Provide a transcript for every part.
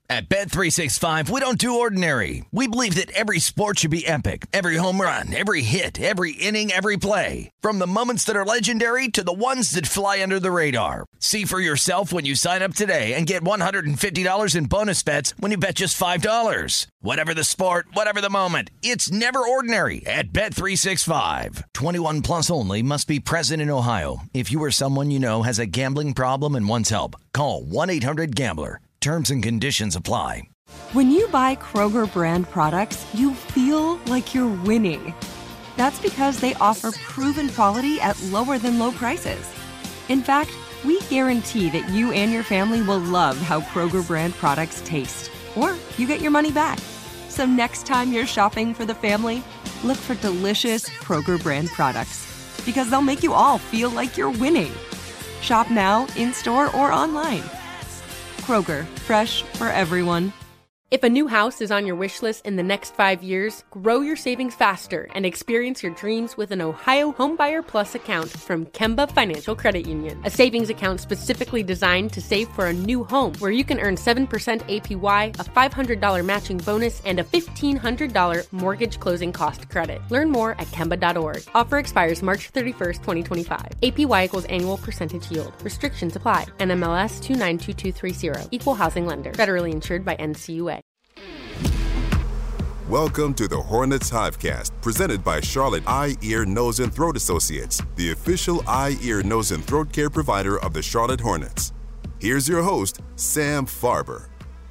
At Bet365, we don't do ordinary. We believe that every sport should be epic. Every home run, every hit, every inning, every play. From the moments that are legendary to the ones that fly under the radar. See for yourself when you sign up today and get $150 in bonus bets when you bet just $5. Whatever the sport, whatever the moment, it's never ordinary at Bet365. 21 plus only. Must be present in Ohio. If you or someone you know has a gambling problem and wants help, call 1-800-GAMBLER. Terms and conditions apply. When you buy Kroger brand products, you feel like you're winning. That's because they offer proven quality at lower than low prices. In fact, we guarantee that you and your family will love how Kroger brand products taste, or you get your money back. So next time you're shopping for the family, look for delicious Kroger brand products, because they'll make you all feel like you're winning. Shop now, in-store, or online. Kroger, fresh for everyone. If a new house is on your wish list in the next 5 years, grow your savings faster and experience your dreams with an Ohio Homebuyer Plus account from Kemba Financial Credit Union. A savings account specifically designed to save for a new home, where you can earn 7% APY, a $500 matching bonus, and a $1,500 mortgage closing cost credit. Learn more at Kemba.org. Offer expires March 31st, 2025. APY equals annual percentage yield. Restrictions apply. NMLS 292230. Equal housing lender. Federally insured by NCUA. Welcome to the Hornets Hivecast, presented by Charlotte Eye, Ear, Nose, and Throat Associates, the official eye, ear, nose, and throat care provider of the Charlotte Hornets. Here's your host, Sam Farber.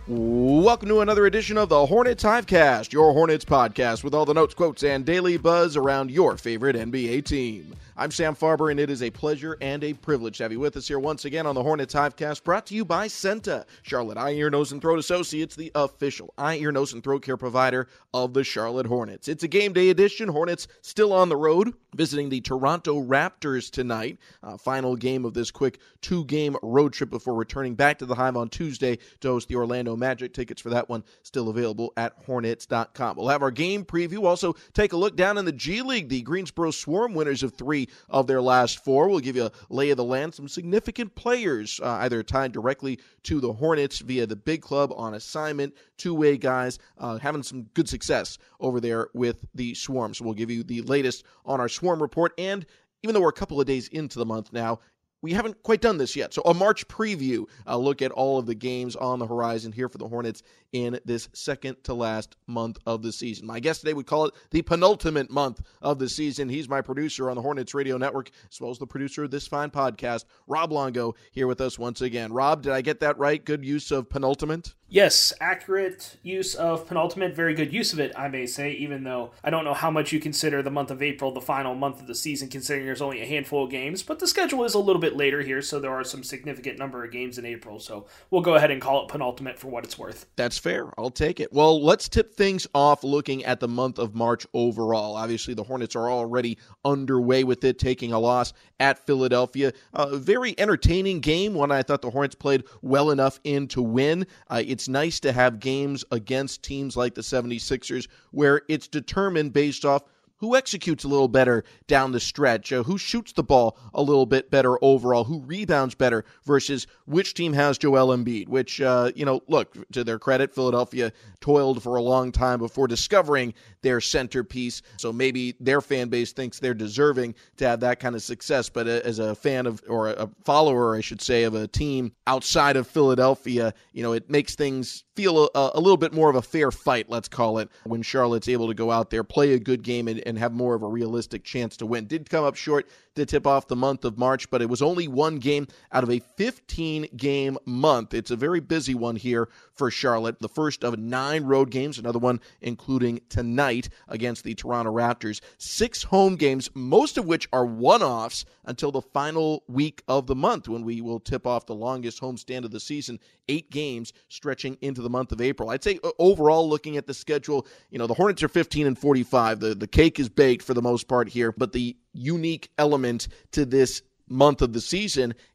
Welcome to another edition of the Hornets Hivecast, your Hornets podcast with all the notes, quotes, and daily buzz around your favorite NBA team. I'm Sam Farber, and it is a pleasure and a privilege to have you with us here once again on the Hornets Hivecast, brought to you by CENTA, Charlotte Eye, Ear, Nose, and Throat Associates, the official eye, ear, nose, and throat care provider of the Charlotte Hornets. It's a game day edition. Hornets still on the road, visiting the Toronto Raptors tonight. Final game of this quick two-game road trip before returning back to the Hive on Tuesday to host the Orlando Magic. Tickets for that one still available at Hornets.com. We'll have our game preview. Also, take a look down in the G League. The Greensboro Swarm, winners of 3 of their last 4. We'll give you a lay of the land. Some significant players either tied directly to the Hornets via the big club on assignment, two-way guys, having some good success over there with the Swarm. So we'll give you the latest on our Swarm report. And even though we're a couple of days into the month now, we haven't quite done this yet. So a March preview, a look at all of the games on the horizon here for the Hornets in this second to last month of the season. My guest today would call it the penultimate month of the season. He's my producer on the Hornets Radio Network, as well as the producer of this fine podcast, Rob Longo, here with us once again. Rob, did I get that right? Good use of penultimate? Yes, accurate use of penultimate, very good use of it, I may say, even though I don't know how much you consider the month of April the final month of the season, considering there's only a handful of games, but the schedule is a little bit later here, so there are some significant number of games in April, so we'll go ahead and call it penultimate for what it's worth. That's fair. I'll take it. Well, let's tip things off looking at the month of March overall. Obviously, the Hornets are already underway with it, taking a loss at Philadelphia. A very entertaining game, one I thought the Hornets played well enough in to win. It's nice to have games against teams like the 76ers where it's determined based off who executes a little better down the stretch, who shoots the ball a little bit better overall, who rebounds better versus which team has Joel Embiid, which, look, to their credit, Philadelphia toiled for a long time before discovering their centerpiece, so maybe their fan base thinks they're deserving to have that kind of success, but as a fan of, or a follower, I should say, of a team outside of Philadelphia, it makes things feel a little bit more of a fair fight, let's call it, when Charlotte's able to go out there, play a good game, and have more of a realistic chance to win. Did come up short to tip off the month of March, but it was only one game out of a 15-game month. It's a very busy one here for Charlotte. The first of 9 road games, another one including tonight against the Toronto Raptors. 6 home games, most of which are one-offs until the final week of the month when we will tip off the longest homestand of the season, 8 games stretching into the month of April. I'd say overall, looking at the schedule, the Hornets are 15-45. The cake is baked for the most part here, but the unique element to this month of the season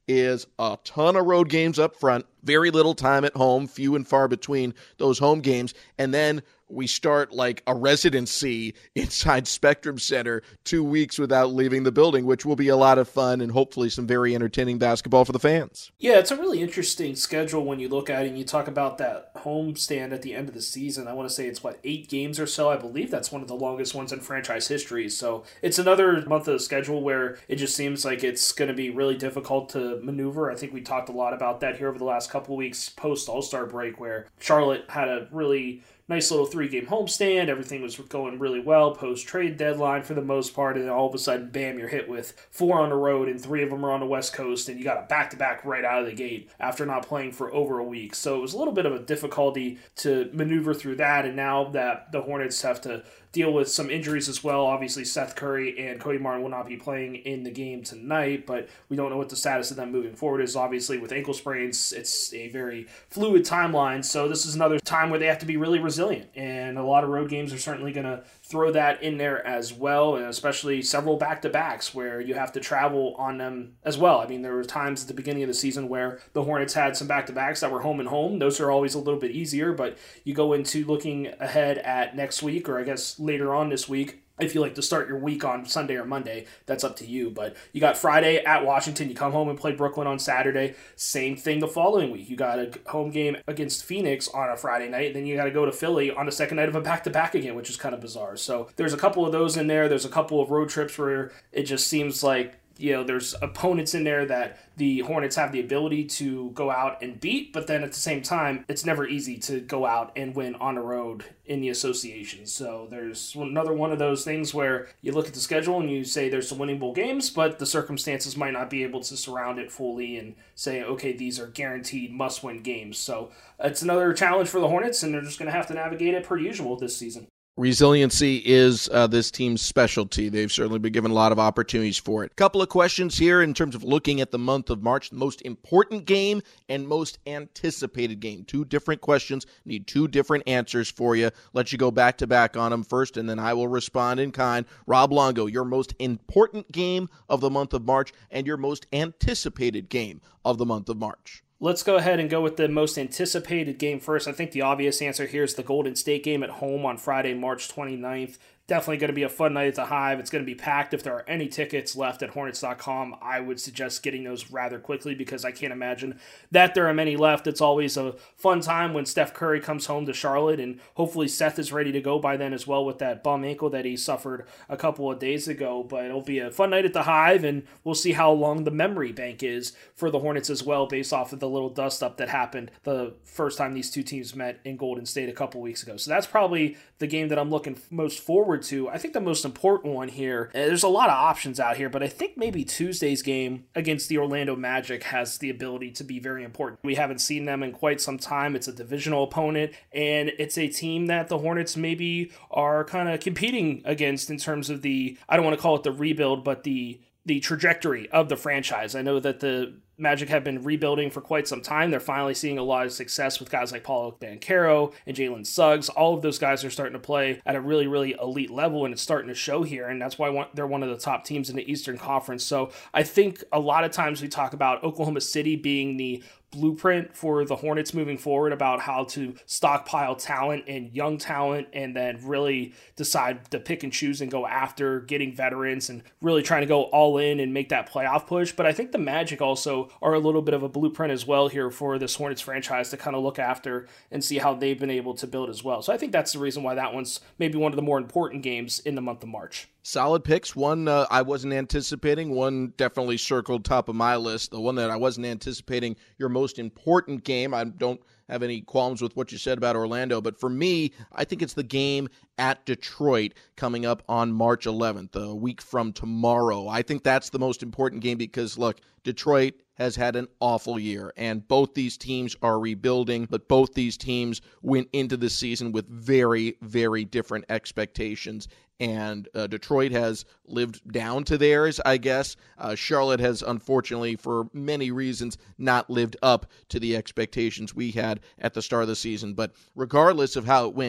is a ton of road games up front, very little time at home, few and far between those home games, and then we start like a residency inside Spectrum Center 2 weeks without leaving the building, which will be a lot of fun and hopefully some very entertaining basketball for the fans. Yeah, it's a really interesting schedule when you look at it and you talk about that home stand at the end of the season. I want to say it's, 8 games or so? I believe that's one of the longest ones in franchise history. So it's another month of the schedule where it just seems like it's going to be really difficult to maneuver. I think we talked a lot about that here over the last couple of weeks post All-Star break, where Charlotte had a really nice little 3-game homestand. Everything was going really well post-trade deadline for the most part, and then all of a sudden, bam, you're hit with 4 on the road, and 3 of them are on the West Coast, and you got a back-to-back right out of the gate after not playing for over a week. So it was a little bit of a difficulty to maneuver through that, and now that the Hornets have to deal with some injuries as well. Obviously, Seth Curry and Cody Martin will not be playing in the game tonight, but we don't know what the status of them moving forward is. Obviously, with ankle sprains, it's a very fluid timeline, so this is another time where they have to be really resilient, and a lot of road games are certainly going to throw that in there as well, and especially several back-to-backs where you have to travel on them as well. I mean, there were times at the beginning of the season where the Hornets had some back-to-backs that were home and home. Those are always a little bit easier, but you go into looking ahead at next week, or I guess later on this week, if you like to start your week on Sunday or Monday, that's up to you. But you got Friday at Washington. You come home and play Brooklyn on Saturday. Same thing the following week. You got a home game against Phoenix on a Friday night. And then you got to go to Philly on the second night of a back-to-back again, which is kind of bizarre. So there's a couple of those in there. There's a couple of road trips where it just seems like, there's opponents in there that the Hornets have the ability to go out and beat, but then at the same time, it's never easy to go out and win on the road in the association. So there's another one of those things where you look at the schedule and you say there's some winnable games, but the circumstances might not be able to surround it fully and say, okay, these are guaranteed must-win games. So it's another challenge for the Hornets, and they're just going to have to navigate it per usual this season. Resiliency is this team's specialty. They've certainly been given a lot of opportunities for it. Couple of questions here in terms of looking at the month of March, the most important game and most anticipated game. 2 different questions, need 2 different answers for you. Let you go back to back on them first, and then I will respond in kind. Rob Longo, your most important game of the month of March and your most anticipated game of the month of March. Let's go ahead and go with the most anticipated game first. I think the obvious answer here is the Golden State game at home on Friday, March 29th. Definitely going to be a fun night at the Hive. It's going to be packed. If there are any tickets left at Hornets.com, I would suggest getting those rather quickly because I can't imagine that there are many left. It's always a fun time when Steph Curry comes home to Charlotte, and hopefully Seth is ready to go by then as well with that bum ankle that he suffered a couple of days ago. But it'll be a fun night at the Hive, and we'll see how long the memory bank is for the Hornets as well based off of the little dust-up that happened the first time these 2 teams met in Golden State a couple weeks ago. So that's probably the game that I'm looking most forward to. I think the most important one here, there's a lot of options out here, but I think maybe Tuesday's game against the Orlando Magic has the ability to be very important. We haven't seen them in quite some time. It's a divisional opponent, and it's a team that the Hornets maybe are kind of competing against in terms of the, I don't want to call it the rebuild, but the trajectory of the franchise. I know that the Magic have been rebuilding for quite some time. They're finally seeing a lot of success with guys like Paolo Banchero and Jalen Suggs. All of those guys are starting to play at a really, really elite level, and it's starting to show here, and that's why they're one of the top teams in the Eastern Conference. So I think a lot of times we talk about Oklahoma City being the blueprint for the Hornets moving forward about how to stockpile talent and young talent and then really decide to pick and choose and go after getting veterans and really trying to go all in and make that playoff push. But I think the Magic also are a little bit of a blueprint as well here for this Hornets franchise to kind of look after and see how they've been able to build as well. So I think that's the reason why that one's maybe one of the more important games in the month of March. Solid picks. One I wasn't anticipating. One definitely circled top of my list. The one that I wasn't anticipating, your most important game. I don't have any qualms with what you said about Orlando, but for me, I think it's the game at Detroit coming up on March 11th, a week from tomorrow. I think that's the most important game because, look, Detroit has had an awful year, and both these teams are rebuilding, but both these teams went into the season with very, very different expectations, and Detroit has lived down to theirs, I guess. Charlotte has, unfortunately, for many reasons, not lived up to the expectations we had at the start of the season, but regardless of how it went,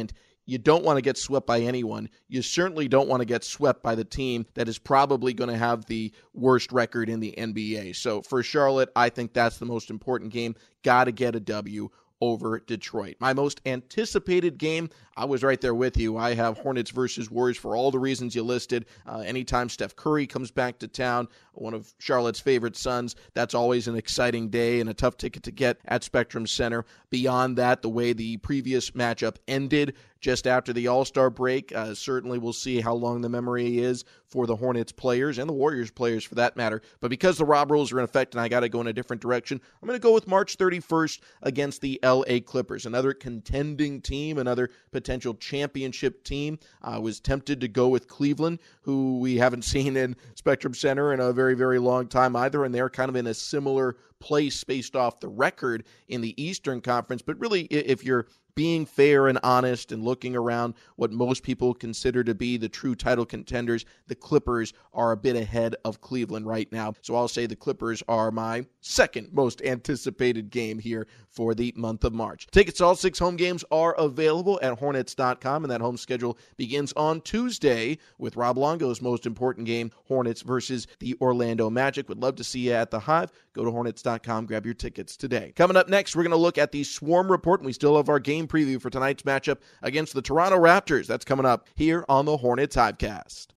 you don't want to get swept by anyone. You certainly don't want to get swept by the team that is probably going to have the worst record in the NBA. So for Charlotte, I think that's the most important game. Got to get a W over Detroit. My most anticipated game, I was right there with you. I have Hornets versus Warriors for all the reasons you listed. Anytime Steph Curry comes back to town, one of Charlotte's favorite sons, that's always an exciting day and a tough ticket to get at Spectrum Center. Beyond that, the way the previous matchup ended just after the All-Star break, certainly we'll see how long the memory is for the Hornets players and the Warriors players for that matter. But because the Rob rules are in effect and I got to go in a different direction, I'm going to go with March 31st against the LA Clippers, another contending team, another potential championship team. I was tempted to go with Cleveland, who we haven't seen in Spectrum Center in a very, very long time either, and they're kind of in a similar place based off the record in the Eastern Conference. But really, if you're being fair and honest and looking around what most people consider to be the true title contenders, the Clippers are a bit ahead of Cleveland right now. So I'll say the Clippers are my second most anticipated game here for the month of March. Tickets to all 6 home games are available at Hornets.com, and that home schedule begins on Tuesday with Rob Longo's most important game, Hornets versus the Orlando Magic. Would love to see you at the Hive. Go to Hornets.com, grab your tickets today. Coming up next, we're going to look at the Swarm Report, and we still have our game preview for tonight's matchup against the Toronto Raptors. That's coming up here on the Hornets Hivecast.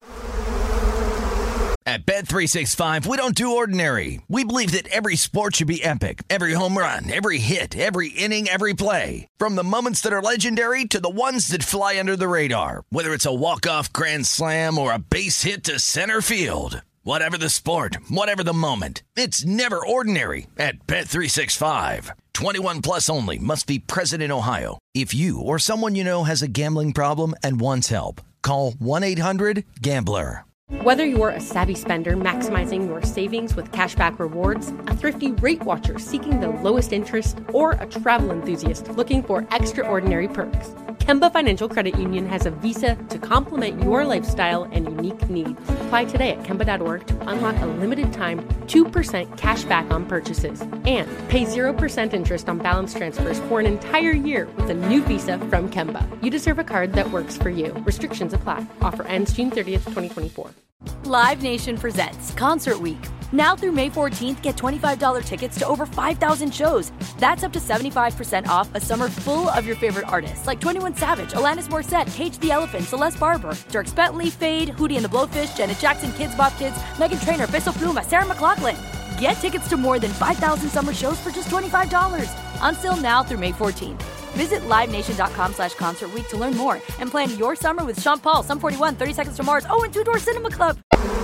At Bet365, we don't do ordinary. We believe that every sport should be epic. Every home run, every hit, every inning, every play. From the moments that are legendary to the ones that fly under the radar. Whether it's a walk-off grand slam or a base hit to center field. Whatever the sport, whatever the moment, it's never ordinary at Bet365. 21 plus only. Must be present in Ohio. If you or someone you know has a gambling problem and wants help, call 1-800-GAMBLER. Whether you're a savvy spender maximizing your savings with cashback rewards, a thrifty rate watcher seeking the lowest interest, or a travel enthusiast looking for extraordinary perks, Kemba Financial Credit Union has a visa to complement your lifestyle and unique needs. Apply today at Kemba.org to unlock a limited time 2% cash back on purchases and pay 0% interest on balance transfers for an entire year with a new visa from Kemba. You deserve a card that works for you. Restrictions apply. Offer ends June 30th, 2024. Live Nation presents Concert Week. Now through May 14th, get $25 tickets to over 5,000 shows. That's up to 75% off a summer full of your favorite artists like 21 Savage, Alanis Morissette, Cage the Elephant, Celeste Barber, Dierks Bentley, Fade, Hootie and the Blowfish, Janet Jackson, Kids Bop Kids, Meghan Trainor, Peso Pluma, Sarah McLachlan. Get tickets to more than 5,000 summer shows for just $25. Until now through May 14th. Visit LiveNation.com/Concert Week to learn more and plan your summer with Sean Paul, Sum 41, 30 Seconds to Mars, and Two Door Cinema Club.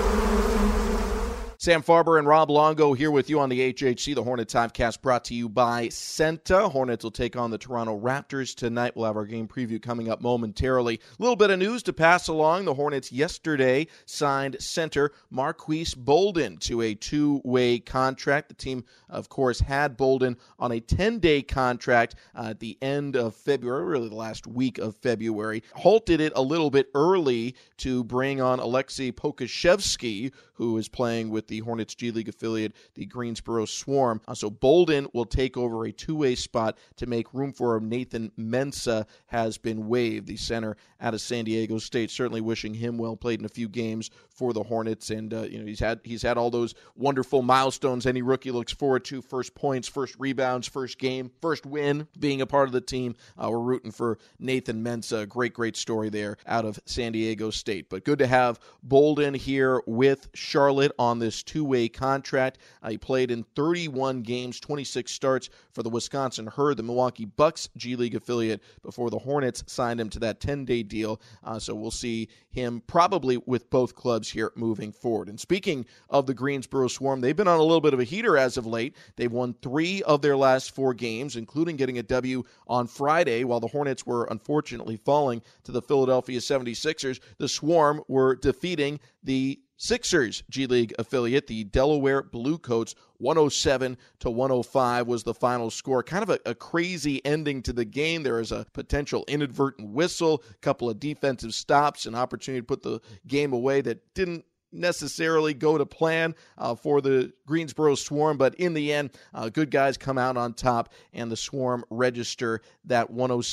Sam Farber and Rob Longo here with you on the HHC, the Hornets Hivecast, brought to you by Senta. Hornets will take on the Toronto Raptors tonight. We'll have our game preview coming up momentarily. A little bit of news to pass along. The Hornets yesterday signed center Marquise Bolden to a 2-way contract. The team, of course, had Bolden on a 10-day contract at the end of February, really the last week of February. Halted it a little bit early to bring on Alexei Pokusevski, who is playing with the Hornets G League affiliate, the Greensboro Swarm. So Bolden will take over a 2-way spot to make room for him. Nathan Mensah has been waived, the center out of San Diego State. Certainly wishing him well. Played in a few games for the Hornets, and he's had all those wonderful milestones any rookie looks forward to: first points, first rebounds, first game, first win, being a part of the team. We're rooting for Nathan Mensah. Great story there out of San Diego State. But good to have Bolden here with Charlotte on this 2-way contract. He played in 31 games, 26 starts for the Wisconsin Herd, the Milwaukee Bucks G League affiliate, before the Hornets signed him to that 10-day deal. So we'll see him probably with both clubs here moving forward. And speaking of the Greensboro Swarm, they've been on a little bit of a heater as of late. They've won 3 of their last 4 games, including getting a W on Friday, while the Hornets were unfortunately falling to the Philadelphia 76ers. The Swarm were defeating the Sixers G League affiliate, the Delaware Bluecoats. 107-105 was the final score. Kind of a crazy ending to the game. There is a potential inadvertent whistle, a couple of defensive stops, an opportunity to put the game away that didn't necessarily go to plan for the Greensboro Swarm, but in the end, good guys come out on top, and the Swarm register that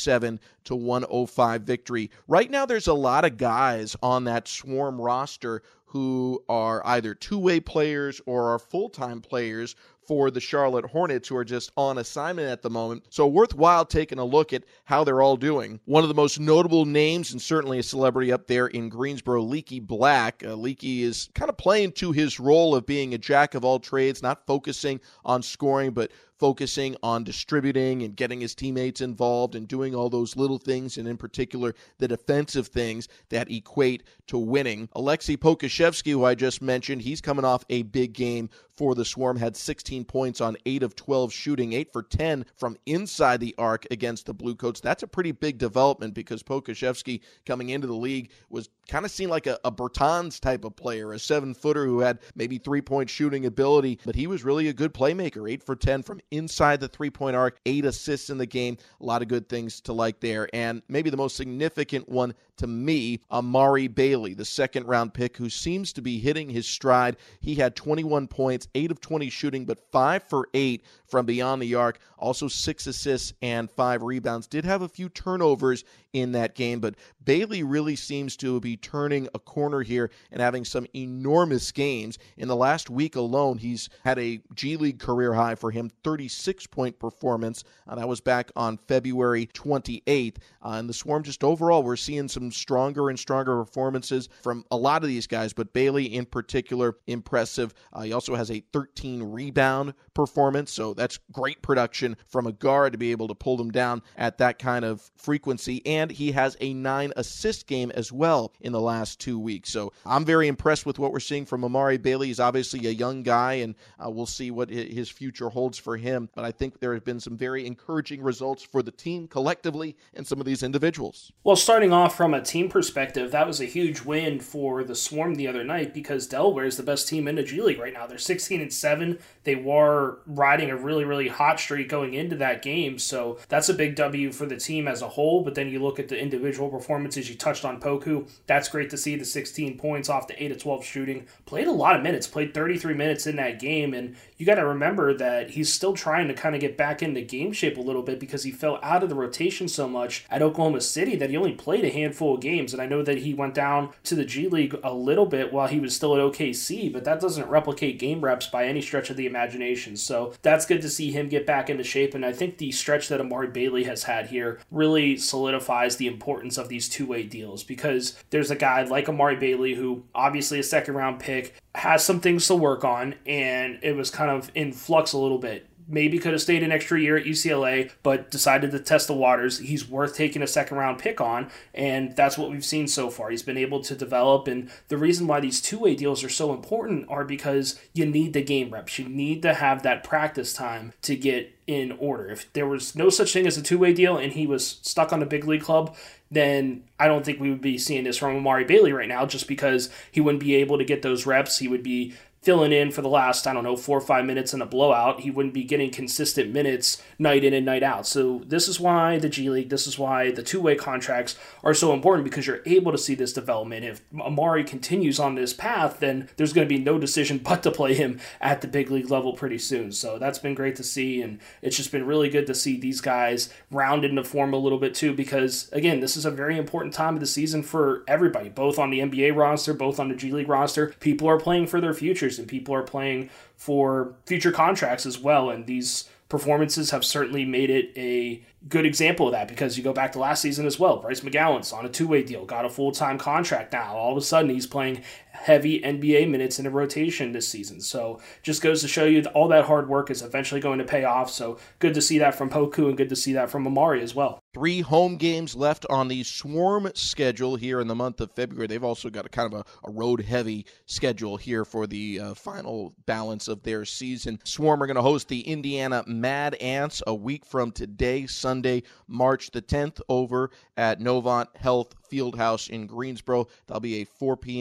107-105 victory. Right now, there's a lot of guys on that Swarm roster who are either two-way players or are full-time players for the Charlotte Hornets, who are just on assignment at the moment. So worthwhile taking a look at how they're all doing. One of the most notable names, and certainly a celebrity up there in Greensboro, Leaky Black. Leaky is kind of playing to his role of being a jack of all trades, not focusing on scoring, but focusing on distributing and getting his teammates involved and doing all those little things, and in particular, the defensive things that equate to winning. Alexei Pokusevski, who I just mentioned, he's coming off a big game for the Swarm, had 16 points on 8 of 12 shooting, 8 for 10 from inside the arc against the Bluecoats. That's a pretty big development because Pokusevski, coming into the league, was kind of seen like a Bertans type of player, a 7-footer who had maybe three-point shooting ability, but he was really a good playmaker, 8 for 10 from inside the three-point arc, 8 assists in the game. A lot of good things to like there. And maybe the most significant one to me, Amari Bailey, the second-round pick, who seems to be hitting his stride. He had 21 points, 8 of 20 shooting, but 5 for 8 from beyond the arc. Also 6 assists and 5 rebounds. Did have a few turnovers in that game, but Bailey really seems to be turning a corner here and having some enormous games. In the last week alone, he's had a G League career high for him, 36-point performance. That was back on February 28th. And the Swarm, just overall, we're seeing some stronger and stronger performances from a lot of these guys, but Bailey in particular, impressive. He also has a 13-rebound performance, so that's great production from a guard to be able to pull them down at that kind of frequency. And he has a 9-assist game as well in the last 2 weeks. So I'm very impressed with what we're seeing from Amari Bailey. He's obviously a young guy, and we'll see what his future holds for him. But I think there have been some very encouraging results for the team collectively and some of these individuals. Well, starting off from a team perspective, that was a huge win for the Swarm the other night because Delaware is the best team in the G League right now. They're 16-7. They were riding a really, really hot streak going into that game. So that's a big W for the team as a whole. But then you look at the individual performances. You touched on Poku. That's great to see, the 16 points off the 8 of 12 shooting. Played a lot of minutes, played 33 minutes in that game. And you got to remember that he's still trying to kind of get back into game shape a little bit because he fell out of the rotation so much at Oklahoma City that he only played a handful of games. And I know that he went down to the G League a little bit while he was still at OKC, but that doesn't replicate game reps by any stretch of the imagination. So that's good to see him get back into shape. And I think the stretch that Amari Bailey has had here really solidifies the importance of these two-way deals, because there's a guy like Amari Bailey who obviously a second-round pick, has some things to work on, and it was kind of in flux a little bit. Maybe could have stayed an extra year at UCLA, but decided to test the waters. He's worth taking a second-round pick on, and that's what we've seen so far. He's been able to develop, and the reason why these two-way deals are so important are because you need the game reps. You need to have that practice time to get in order. If there was no such thing as a two-way deal and he was stuck on a big league club, then I don't think we would be seeing this from Amari Bailey right now, just because he wouldn't be able to get those reps. He would be filling in for the last, 4 or 5 minutes in a blowout. He wouldn't be getting consistent minutes night in and night out. So this is why the G League, this is why the two-way contracts are so important, because you're able to see this development. If Amari continues on this path, then there's going to be no decision but to play him at the big league level pretty soon. So that's been great to see, and it's just been really good to see these guys round into form a little bit too, because, again, this is a very important time of the season for everybody, both on the NBA roster, both on the G League roster. People are playing for their futures, and people are playing for future contracts as well, and these performances have certainly made it a good example of that, because you go back to last season as well. Bryce McGowan's on a two-way deal, got a full-time contract now. All of a sudden, he's playing heavy NBA minutes in a rotation this season. So just goes to show you that all that hard work is eventually going to pay off. So good to see that from Poku, and good to see that from Amari as well. 3 home games left on the Swarm schedule here in the month of February. They've also got a kind of a road-heavy schedule here for the final balance of their season. Swarm are going to host the Indiana Mad Ants a week from today, Sunday, March the 10th, over at Novant Health Fieldhouse in Greensboro. That'll be a 4 p.m.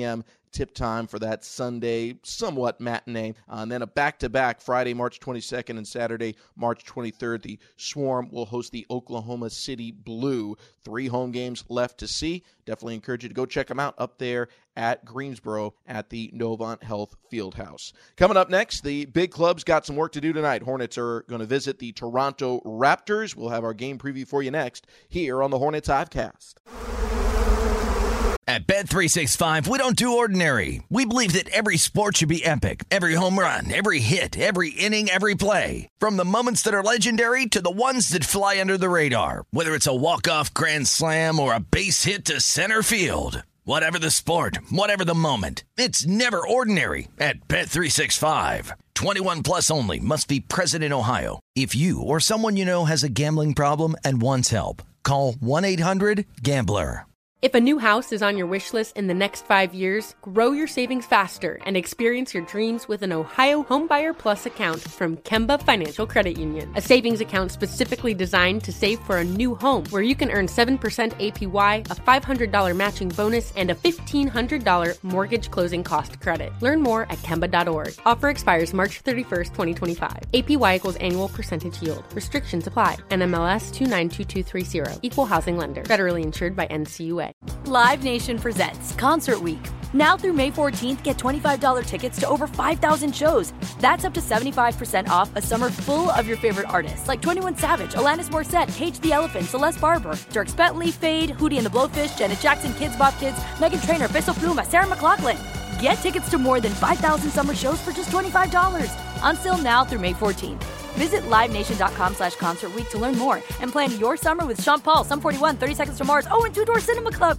tip time for that Sunday somewhat matinee. And then a back-to-back Friday, March 22nd and Saturday, March 23rd. The Swarm will host the Oklahoma City Blue. 3 home games left to see. Definitely encourage you to go check them out up there at Greensboro at the Novant Health Fieldhouse. Coming up next, the big club's got some work to do tonight. Hornets are going to visit the Toronto Raptors. We'll have our game preview for you next here on the Hornets Hivecast. At Bet365, we don't do ordinary. We believe that every sport should be epic. Every home run, every hit, every inning, every play. From the moments that are legendary to the ones that fly under the radar. Whether it's a walk-off grand slam or a base hit to center field. Whatever the sport, whatever the moment. It's never ordinary at Bet365. 21 plus only. Must be present in Ohio. If you or someone you know has a gambling problem and wants help, call 1-800-GAMBLER. If a new house is on your wish list in the next 5 years, grow your savings faster and experience your dreams with an Ohio Homebuyer Plus account from Kemba Financial Credit Union. A savings account specifically designed to save for a new home where you can earn 7% APY, a $500 matching bonus, and a $1,500 mortgage closing cost credit. Learn more at Kemba.org. Offer expires March 31st, 2025. APY equals annual percentage yield. Restrictions apply. NMLS 292230. Equal housing lender. Federally insured by NCUA. Live Nation presents Concert Week. Now through May 14th, get $25 tickets to over 5,000 shows. That's up to 75% off a summer full of your favorite artists like 21 Savage, Alanis Morissette, Cage the Elephant, Celeste Barber, Dierks Bentley, Fade, Hootie and the Blowfish, Janet Jackson, Kidz Bop Kids, Meghan Trainor, Peso Pluma, Sarah McLachlan. Get tickets to more than 5,000 summer shows for just $25. Until now through May 14th. Visit LiveNation.com/Concert Week to learn more and plan your summer with Sean Paul, Sum 41, 30 Seconds to Mars, and Two Door Cinema Club.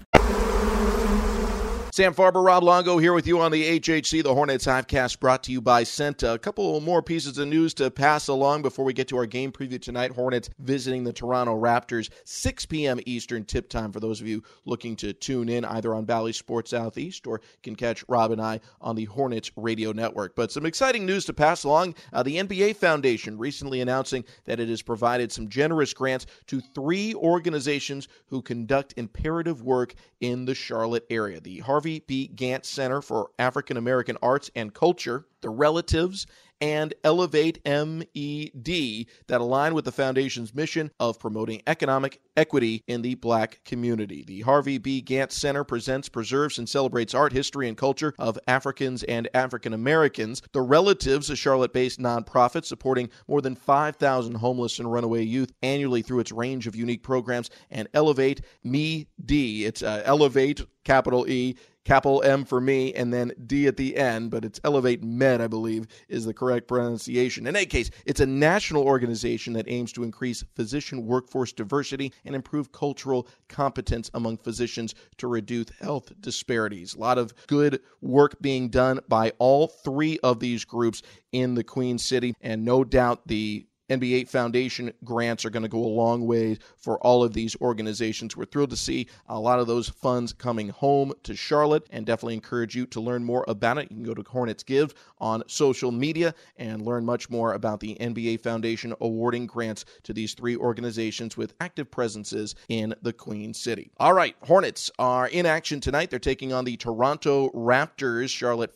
Sam Farber, Rob Longo here with you on the HHC, the Hornets Hivecast, brought to you by Senta. A couple more pieces of news to pass along before we get to our game preview tonight. Hornets visiting the Toronto Raptors, 6 p.m. Eastern tip time for those of you looking to tune in either on Bally Sports Southeast or can catch Rob and I on the Hornets Radio Network. But some exciting news to pass along. The NBA Foundation recently announcing that it has provided some generous grants to 3 organizations who conduct imperative work in the Charlotte area. The Harvey B. Gantt Center for African American Arts and Culture, the Relatives, and Elevate MED that align with the Foundation's mission of promoting economic equity in the Black community. The Harvey B. Gantt Center presents, preserves, and celebrates art, history, and culture of Africans and African Americans. The Relatives, a Charlotte-based nonprofit supporting more than 5,000 homeless and runaway youth annually through its range of unique programs. And Elevate MED, it's Elevate, capital E, capital M for me, and then D at the end, but it's Elevate Med, I believe, is the correct pronunciation. In any case, it's a national organization that aims to increase physician workforce diversity and improve cultural competence among physicians to reduce health disparities. A lot of good work being done by all 3 of these groups in the Queen City, and no doubt the NBA Foundation grants are going to go a long way for all of these organizations. We're thrilled to see a lot of those funds coming home to Charlotte and definitely encourage you to learn more about it. You can go to Hornets Give on social media and learn much more about the NBA Foundation awarding grants to these 3 organizations with active presences in the Queen City. All right, Hornets are in action tonight. They're taking on the Toronto Raptors. Charlotte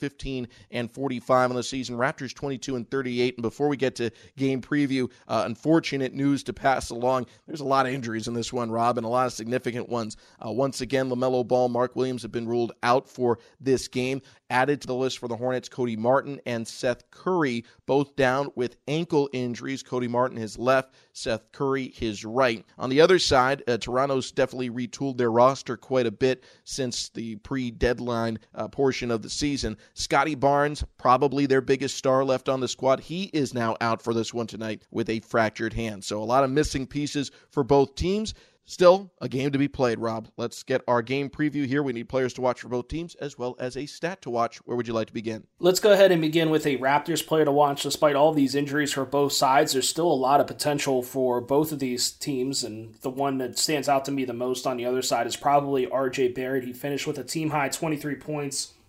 15-45 on the season. Raptors 22-38. And before we get to game preview, unfortunate news to pass along. There's a lot of injuries in this one, Rob, and a lot of significant ones. Once again, LaMelo Ball, Mark Williams have been ruled out for this game. Added to the list for the Hornets, Cody Martin and Seth Curry, both down with ankle injuries. Cody Martin his left, Seth Curry his right. On the other side, Toronto's definitely retooled their roster quite a bit since the pre-deadline portion of the season. Scotty Barnes, probably their biggest star left on the squad. He is now out for this one tonight with a fractured hand. So a lot of missing pieces for both teams. Still, a game to be played, Rob. Let's get our game preview here. We need players to watch for both teams as well as a stat to watch. Where would you like to begin? Let's go ahead and begin with a Raptors player to watch. Despite all these injuries for both sides, there's still a lot of potential for both of these teams, and the one that stands out to me the most on the other side is probably RJ Barrett. He finished with a team-high 23 points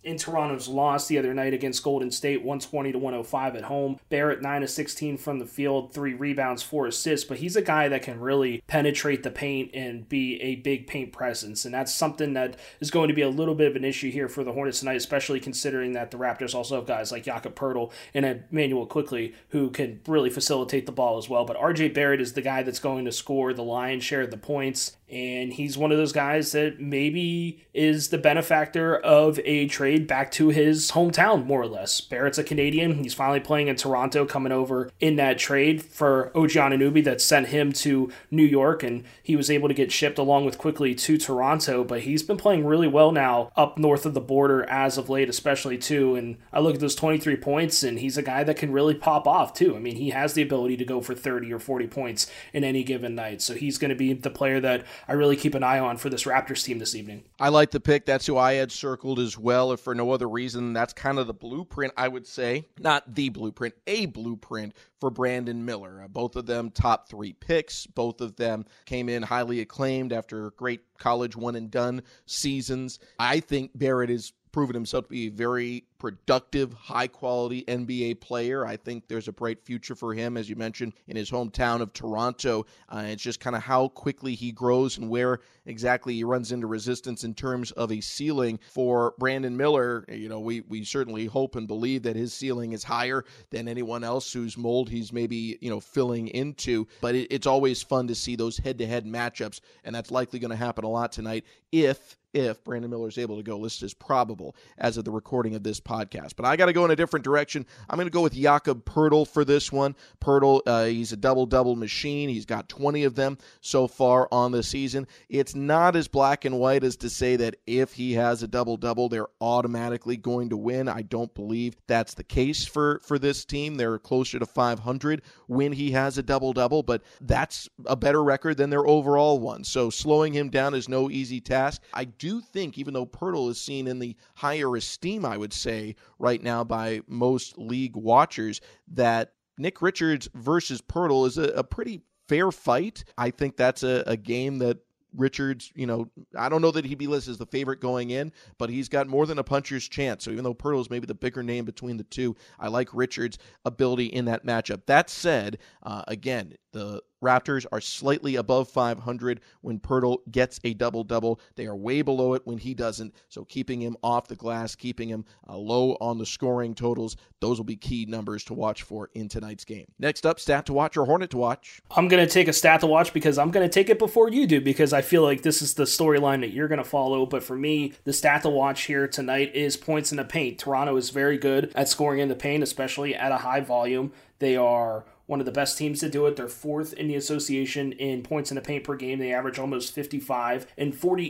in Toronto's loss the other night against Golden State, 120-105 at home. Barrett, 9 of 16 from the field, 3 rebounds, 4 assists, but he's a guy that can really penetrate the paint and be a big paint presence, and that's something that is going to be a little bit of an issue here for the Hornets tonight, especially considering that the Raptors also have guys like Jakob Poeltl and Emmanuel Quickley who can really facilitate the ball as well. But RJ Barrett is the guy that's going to score the lion's share of the points, and he's one of those guys that maybe is the benefactor of a trade back to his hometown, more or less. Barrett's a Canadian. He's finally playing in Toronto, coming over in that trade for OG Anunoby that sent him to New York, and he was able to get shipped along with Quickley to Toronto, but he's been playing really well now up north of the border as of late, especially too, and I look at those 23 points, and he's a guy that can really pop off too. I mean, he has the ability to go for 30 or 40 points in any given night, so he's going to be the player that I really keep an eye on for this Raptors team this evening. I like the pick. That's who I had circled as well. If for no other reason, that's kind of the blueprint, I would say. Not the blueprint, a blueprint for Brandon Miller. Both of them top 3 picks. Both of them came in highly acclaimed after great college one-and-done seasons. I think Barrett is proven himself to be a very productive, high-quality NBA player. I think there's a bright future for him, as you mentioned, in his hometown of Toronto. It's just kind of how quickly he grows and where exactly he runs into resistance in terms of a ceiling. For Brandon Miller, we certainly hope and believe that his ceiling is higher than anyone else whose mold he's maybe, filling into. But it's always fun to see those head-to-head matchups, and that's likely going to happen a lot tonight if Brandon Miller is able to go. Listed as probable as of the recording of this podcast. But I got to go in a different direction. I'm going to go with Jakob Poeltl for this one. Poeltl, he's a double-double machine. He's got 20 of them so far on the season. It's not as black and white as to say that if he has a double-double, they're automatically going to win. I don't believe that's the case for this team. They're closer to 500 when he has a double-double, but that's a better record than their overall one. So slowing him down is no easy task. I do think, even though Poeltl is seen in the higher esteem, I would say, right now by most league watchers, that Nick Richards versus Poeltl is a pretty fair fight. I think that's a game that Richards, I don't know that he'd be listed as the favorite going in, but he's got more than a puncher's chance. So even though Poeltl is maybe the bigger name between the two, I like Richards' ability in that matchup. That said, again, the Raptors are slightly above 500 when Poeltl gets a double-double. They are way below it when he doesn't. So keeping him off the glass, keeping him low on the scoring totals, those will be key numbers to watch for in tonight's game. Next up, stat to watch or Hornet to watch. I'm going to take a stat to watch because I'm going to take it before you do, because I feel like this is the storyline that you're going to follow. But for me, the stat to watch here tonight is points in the paint. Toronto is very good at scoring in the paint, especially at a high volume. They are one of the best teams to do it. They're 4th in the association in points in the paint per game. They average almost 55, and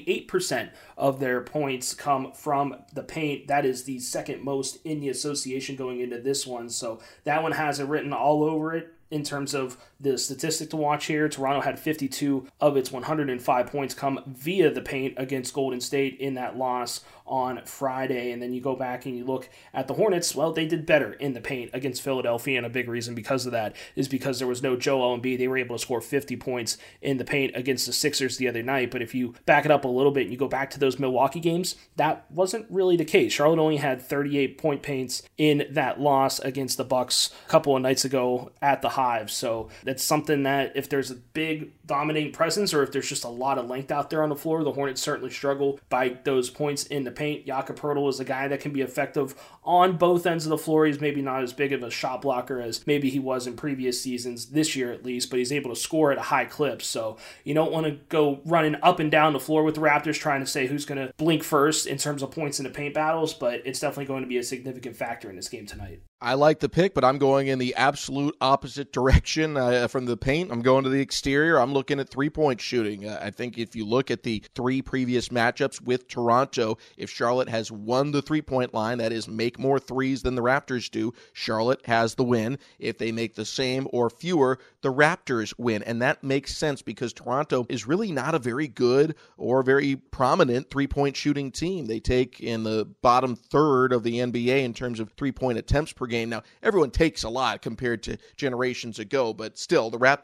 48% of their points come from the paint. That is the second most in the association going into this one. So that one has it written all over it. In terms of the statistic to watch here, Toronto had 52 of its 105 points come via the paint against Golden State in that loss on Friday. And then you go back and you look at the Hornets. Well, they did better in the paint against Philadelphia, and a big reason because of that is because there was no Joel Embiid. They were able to score 50 points in the paint against the Sixers the other night. But if you back it up a little bit and you go back to those Milwaukee games, that wasn't really the case. Charlotte only had 38 point paints in that loss against the Bucks a couple of nights ago at the Hive. So that's something that if there's a big dominating presence or if there's just a lot of length out there on the floor, the Hornets certainly struggle by those points in the paint. Jakob Poeltl is a guy that can be effective on both ends of the floor. He's maybe not as big of a shot blocker as maybe he was in previous seasons, this year at least, but he's able to score at a high clip. So you don't want to go running up and down the floor with the Raptors trying to say who's going to blink first in terms of points in the paint battles, but it's definitely going to be a significant factor in this game tonight. I like the pick, but I'm going in the absolute opposite direction from the paint. I'm going to the exterior. I'm looking at three-point shooting. I think if you look at the 3 previous matchups with Toronto, if Charlotte has won the three-point line, that is make more threes than the Raptors do, Charlotte has the win. If they make the same or fewer, the Raptors win. And that makes sense because Toronto is really not a very good or very prominent three-point shooting team. They take in the bottom third of the NBA in terms of three-point attempts per game. Now, everyone takes a lot compared to generations ago, but still, the Raptors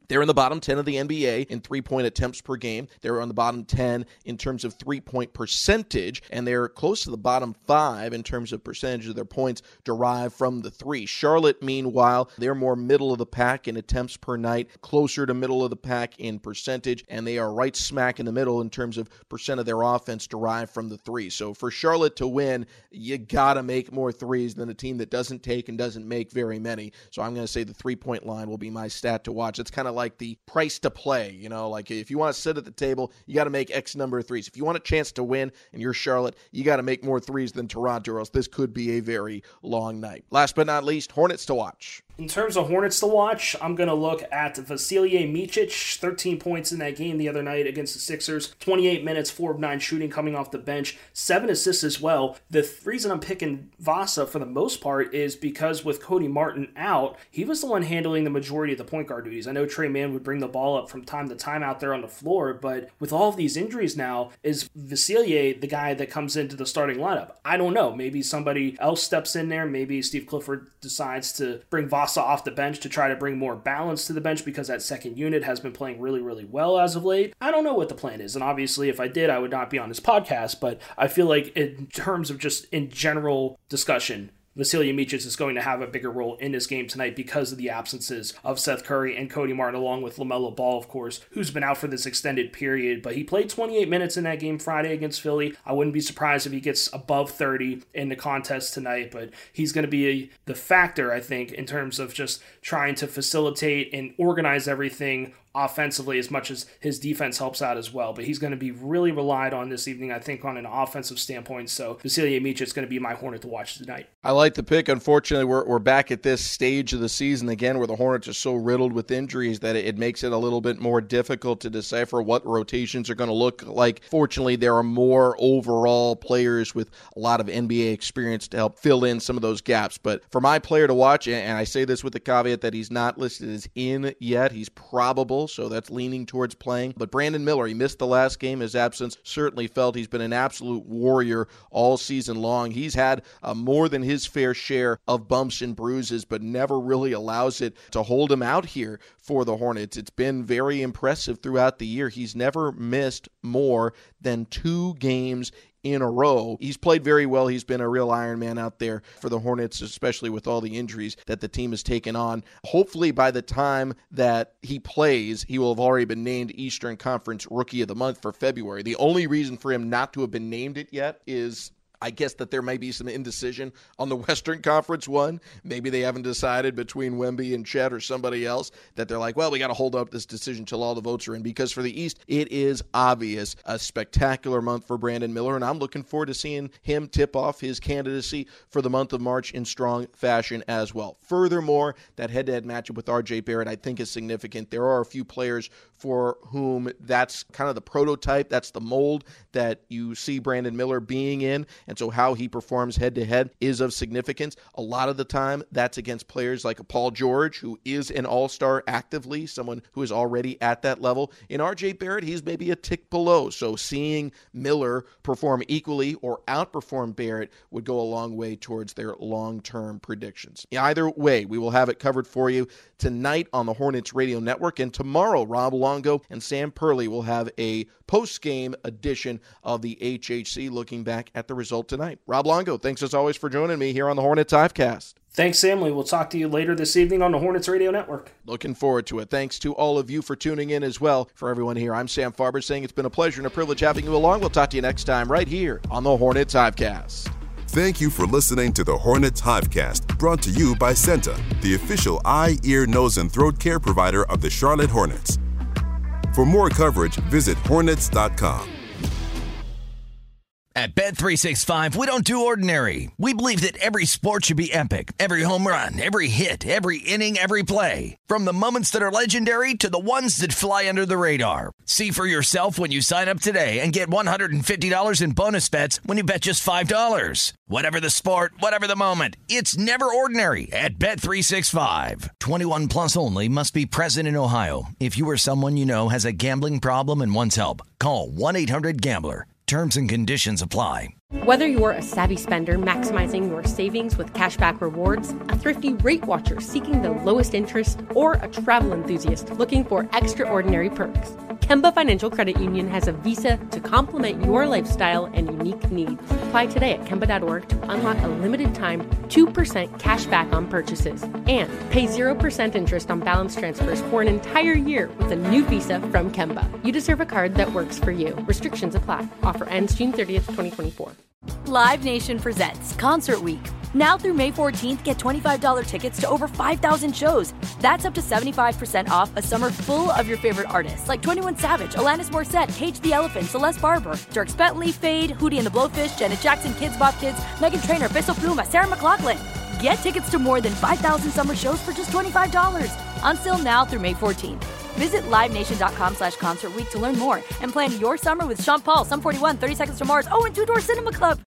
They're in the bottom 10 of the NBA in three-point attempts per game. They're on the bottom 10 in terms of three-point percentage, and they're close to the bottom 5 in terms of percentage of their points derived from the three. Charlotte, meanwhile, they're more middle of the pack in attempts per night, closer to middle of the pack in percentage, and they are right smack in the middle in terms of percent of their offense derived from the three. So for Charlotte to win, you gotta make more threes than a team that doesn't take and doesn't make very many. So I'm going to say the three-point line will be my stat to watch. It's kind of like the price to play, like if you want to sit at the table, you got to make X number of threes. If you want a chance to win and you're Charlotte, you got to make more threes than Toronto, or else this could be a very long night. Last but not least, Hornets to watch. In terms of Hornets to watch, I'm going to look at Vasilije Micic, 13 points in that game the other night against the Sixers, 28 minutes, 4 of 9 shooting coming off the bench, 7 assists as well. The reason I'm picking Vasa for the most part is because with Cody Martin out, he was the one handling the majority of the point guard duties. I know Trey Mann would bring the ball up from time to time out there on the floor, but with all of these injuries now, is Vasilije the guy that comes into the starting lineup? I don't know. Maybe somebody else steps in there. Maybe Steve Clifford decides to bring Vasa off the bench to try to bring more balance to the bench because that second unit has been playing really, really well as of late. I don't know what the plan is, and obviously if I did, I would not be on this podcast, but I feel like in terms of just in general discussion, Vasilije Micic is going to have a bigger role in this game tonight because of the absences of Seth Curry and Cody Martin, along with LaMelo Ball, of course, who's been out for this extended period. But he played 28 minutes in that game Friday against Philly. I wouldn't be surprised if he gets above 30 in the contest tonight, but he's going to be the factor, I think, in terms of just trying to facilitate and organize everything offensively as much as his defense helps out as well. But he's going to be really relied on this evening, I think, on an offensive standpoint. So Vasilije Micic is going to be my Hornet to watch tonight. I like the pick. Unfortunately, we're back at this stage of the season again where the Hornets are so riddled with injuries that it makes it a little bit more difficult to decipher what rotations are going to look like. Fortunately, there are more overall players with a lot of NBA experience to help fill in some of those gaps. But for my player to watch, and I say this with the caveat that he's not listed as in yet, he's probable, so that's leaning towards playing. But Brandon Miller, he missed the last game. His absence certainly felt. He's been an absolute warrior all season long. He's had more than his fair share of bumps and bruises, but never really allows it to hold him out here for the Hornets. It's been very impressive throughout the year. He's never missed more than 2 games in a row. He's played very well. He's been a real Iron Man out there for the Hornets, especially with all the injuries that the team has taken on. Hopefully by the time that he plays, he will have already been named Eastern Conference Rookie of the Month for February. The only reason for him not to have been named it yet is I guess that there may be some indecision on the Western Conference one. Maybe they haven't decided between Wemby and Chet or somebody else that they're like, well, we got to hold up this decision till all the votes are in. Because for the East, it is obvious a spectacular month for Brandon Miller, and I'm looking forward to seeing him tip off his candidacy for the month of March in strong fashion as well. Furthermore, that head-to-head matchup with R.J. Barrett I think is significant. There are a few players for whom that's kind of the prototype, that's the mold that you see Brandon Miller being in. And so how he performs head-to-head is of significance. A lot of the time, that's against players like a Paul George, who is an all-star actively, someone who is already at that level. In R.J. Barrett, he's maybe a tick below. So seeing Miller perform equally or outperform Barrett would go a long way towards their long-term predictions. Either way, we will have it covered for you tonight on the Hornets Radio Network, and tomorrow, Rob Longo and Sam Perley will have a post-game edition of the HHC looking back at the result tonight. Rob Longo, thanks as always for joining me here on the Hornets Hivecast. Thanks, Sam. We'll talk to you later this evening on the Hornets Radio Network. Looking forward to it. Thanks to all of you for tuning in as well. For everyone here, I'm Sam Farber saying it's been a pleasure and a privilege having you along. We'll talk to you next time right here on the Hornets Hivecast. Thank you for listening to the Hornets Hivecast, brought to you by Senta, the official eye, ear, nose, and throat care provider of the Charlotte Hornets. For more coverage, visit Hornets.com. At Bet365, we don't do ordinary. We believe that every sport should be epic. Every home run, every hit, every inning, every play. From the moments that are legendary to the ones that fly under the radar. See for yourself when you sign up today and get $150 in bonus bets when you bet just $5. Whatever the sport, whatever the moment, it's never ordinary at Bet365. 21 plus only. Must be present in Ohio. If you or someone you know has a gambling problem and wants help, call 1-800-GAMBLER. Terms and conditions apply. Whether you're a savvy spender maximizing your savings with cashback rewards, a thrifty rate watcher seeking the lowest interest, or a travel enthusiast looking for extraordinary perks, Kemba Financial Credit Union has a visa to complement your lifestyle and unique needs. Apply today at Kemba.org to unlock a limited-time 2% cash back on purchases and pay 0% interest on balance transfers for an entire year with a new visa from Kemba. You deserve a card that works for you. Restrictions apply. Offer ends June 30th, 2024. Live Nation presents Concert Week. Now through May 14th, get $25 tickets to over 5,000 shows. That's up to 75% off a summer full of your favorite artists like 21 Savage, Alanis Morissette, Cage the Elephant, Celeste Barber, Dierks Bentley, Fade, Hootie and the Blowfish, Janet Jackson, Kids Bop Kids, Meghan Trainor, Peso Pluma, Sarah McLachlan. Get tickets to more than 5,000 summer shows for just $25. Until now through May 14th. Visit LiveNation.com/Concert Week to learn more and plan your summer with Sean Paul, Sum 41, 30 Seconds to Mars, and Two Door Cinema Club.